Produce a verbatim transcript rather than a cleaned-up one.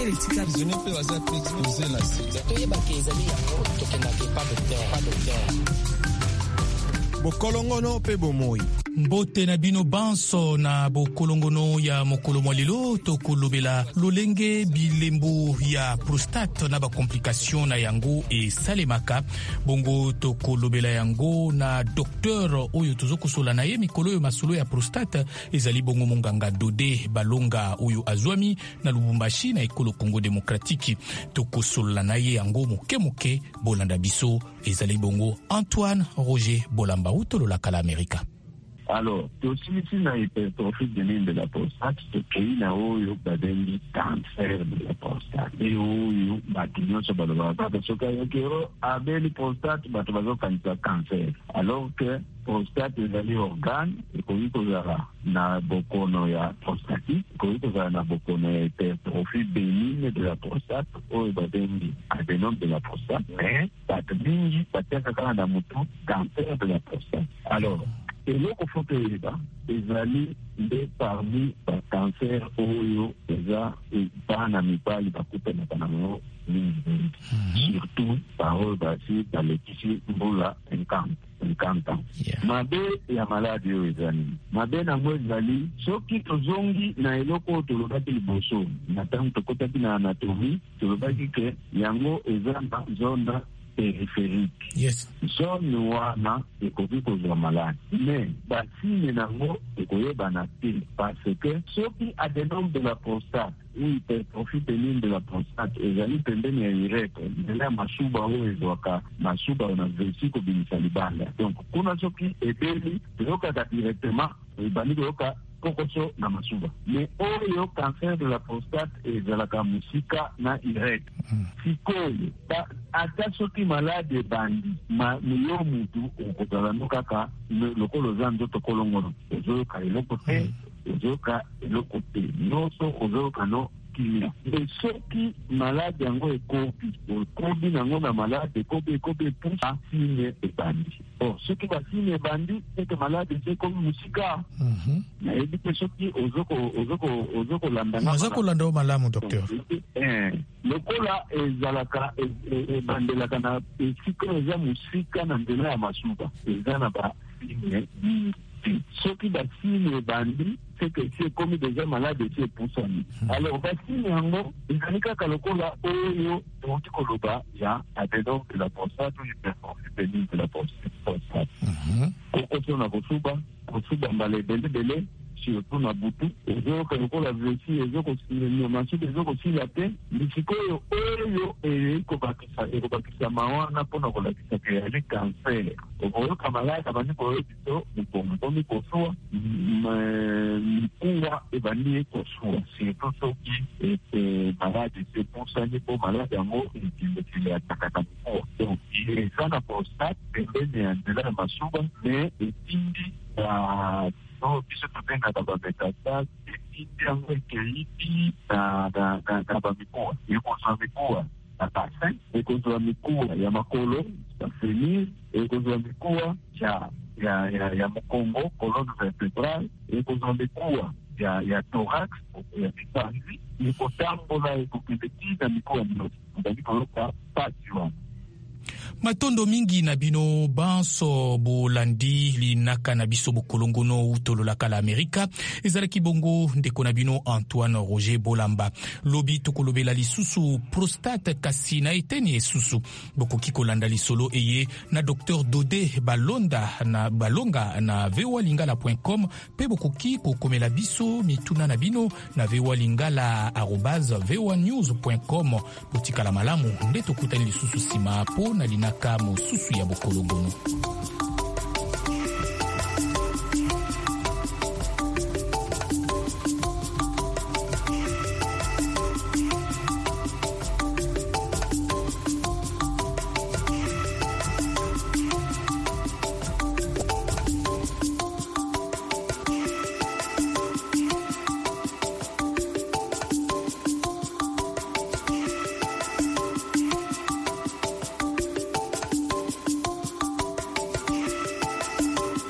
docteur etika zone pe waza pe exposer la sida toyeba ke ezali yango tokendake pas docteur pas docteur bokolongono pe bomoi mbote na bino banso na bokolongono ya mokolo mwa lelo tokolobela lolenge bilembo ya prostate na bakomplikation na yango esalemaka bongo tokolobela yango na docteur oyo tozokosola na ye mikolo oyo masolo ya prostate ezali bongo monganga Dode Balonga oyo azwami na Lubumbashi na ekolo Congo Demokratiki tokosola na ye yango moke moke bolanda biso ezali bongo Antoine Roger Bolamba utolola kala Amerika. Alors, tosilisi na hypertrophie bénigne de la prostate, tokei na oyo babengi cancer de la prostate. E oyo bato nyonso balobaka kaka soki ayoki oyo abeli prostate bato bazokanisa cancer. Alors que prostate ezali organe ekoki kozala na bokono ya prostatique, ekoki kozala na bokono ya hypertrophie bénigne de la prostate oyo babengi adénome de la prostate. Mais bato mingi batiaka kaka na motu cancer de la prostate. Alors, eloko foto yeba ezali nde parmi bacancer oyo eza bana mibali bakutanaka nango mingi surtout baoyo basi balekisi mbula cinquante ans. Mabe ya maladi oyo eza nini? Mabe nango ezali soki tozongi na eloko oyo tolobaki liboso na ntango tokotaki na anatomie tolobaki ke yango eza na zone périphérique. Yes. Zone wana ekoki kozwa maladi. Mais basine nango ekoyebana te parce que soki adénome de la prostate ou hypertrophie bénigne de la prostate ezali pembeni ya urètre nzela ya masuba oyo ezwaka masuba na vesi kobimisa libanda. Donc kuna soki ebeli ezokaka directement ebandi koyoka kokoso na masuba. Mais oyo cancer de la prostate ezalaka musika na urètre. Sikoyo ata soki malade ebandi yo mutu okozala no kaka lokolo oza nzoto kolongono ozoyoka eloko te ozoyoka eloko te nyonso ozoyoka no kimia. Mais soki malade yango ekobi ekobi nango na malade ekobi ekobi epusa sine ebandi. Bon, soki basine ebandi ete malade ese ekobi musika nayebi te soki ozokolanda ozokolanda malamu docteur. Lokola ezalaka ebandelaka na esika eza musika na nzela ya masuba eza na basine soki basine ebandi c'est que c'est comme déjà malade c'est poussani. Alors basine yango ezali kaka lokola oyo toki koloba ya adénome de la prostate ou hypertrophie bénigne de la prostate. Kokoso na kosuba kosuba mbala ebele bele surtout na butu ezoyoka lokola vesi ezokosilenia masuba ezokosila te lisikoyo oyo ekobakisa ekobakisa mawana mpona kolakisa ke yali cancer okoyoka malade abandi koyokiso mokongo komi kosuwa mikuwa ebandi ekosuwa surtout soki malade sepusani mpo malade yango ekilekile atakaka mikuwa. Donc eza na prostate pembeni ya nzela ya masuba me etindi no biso tobengaka bametastase etindi yango ekeibi na bamikuwa ekozwa mikuwa na basin ekozwa mikuwa ya makolo bafenir ekozwa mikuwa ya mokongo colonne vertébrale ekozwa mikuwa ya thorax ya mipanzi ekotambola ekokende ti na mikuwa nyonso ezali koloka pasi wana. Matondo mingi na bino banso bolandi linaka na biso bokolongono utololaka la Amerika ezalaki bongo ndeko na bino Antoine Roger Bolamba lobi tokolobela lisusu prostate kasi na eteni esusu bokoki kolanda lisolo eye na docteur Dode Balonda na Balonga na v o a lingala point com pe bokoki kokomela biso mituna na bino na v o a lingala arobase v o a news point com botikala malamu nde tokutani lisusu sima po na linaka mosusu ya bokolongono.